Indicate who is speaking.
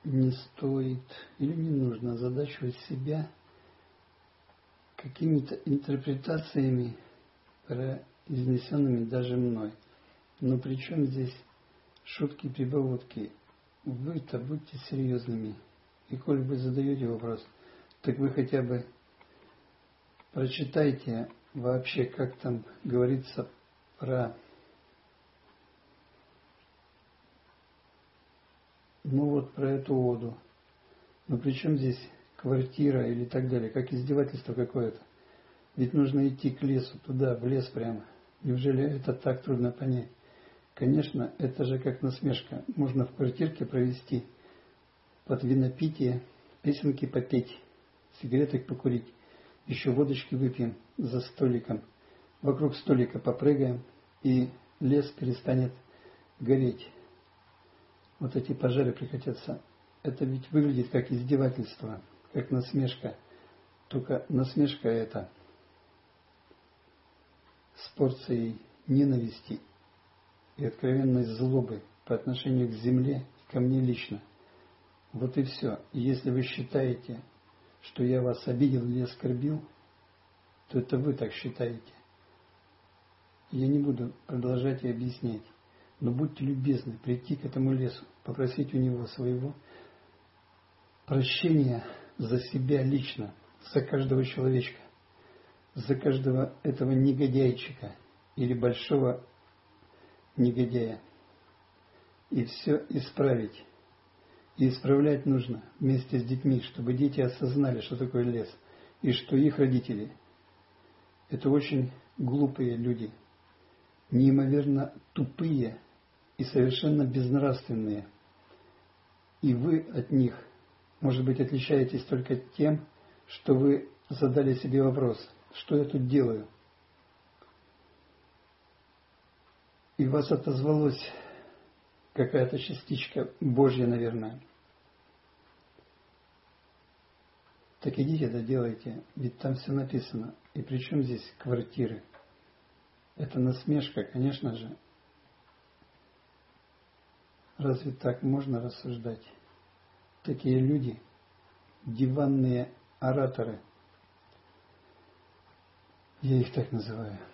Speaker 1: не стоит или не нужно задачивать себя какими-то интерпретациями, произнесенными даже мной. Но при чем здесь шутки и прибаутки? Вы-то будьте серьезными. И коль вы задаете вопрос, так вы хотя бы прочитайте вообще, как там говорится про... про эту оду. Но при чем здесь квартира или так далее? Как издевательство какое-то. Ведь нужно идти к лесу, туда, в лес прямо. Неужели это так трудно понять? Конечно, это же как насмешка. Можно в квартирке провести под винопитие, песенки попеть, сигареток покурить, еще водочки выпьем за столиком. Вокруг столика попрыгаем, и лес перестанет гореть. Вот эти пожары прекратятся. Это ведь выглядит как издевательство, как насмешка. Только насмешка это с порцией ненависти и откровенной злобы по отношению к земле и ко мне лично. Вот и все. И если вы считаете, что я вас обидел или оскорбил, то это вы так считаете. Я не буду продолжать и объяснять. Но будьте любезны прийти к этому лесу, попросить у него своего прощения за себя лично, за каждого человечка, за каждого этого негодяйчика или большого негодяя. И все исправить. И исправлять нужно вместе с детьми, чтобы дети осознали, что такое лес, и что их родители – это очень глупые люди, неимоверно тупые и совершенно безнравственные. И вы от них, может быть, отличаетесь только тем, что вы задали себе вопрос, что я тут делаю? И вас отозвалось какая-то частичка Божья, наверное. Так идите, это делайте, ведь там все написано. И при чем здесь квартиры? Это насмешка, конечно же. Разве так можно рассуждать? Такие люди, диванные ораторы, я их так называю.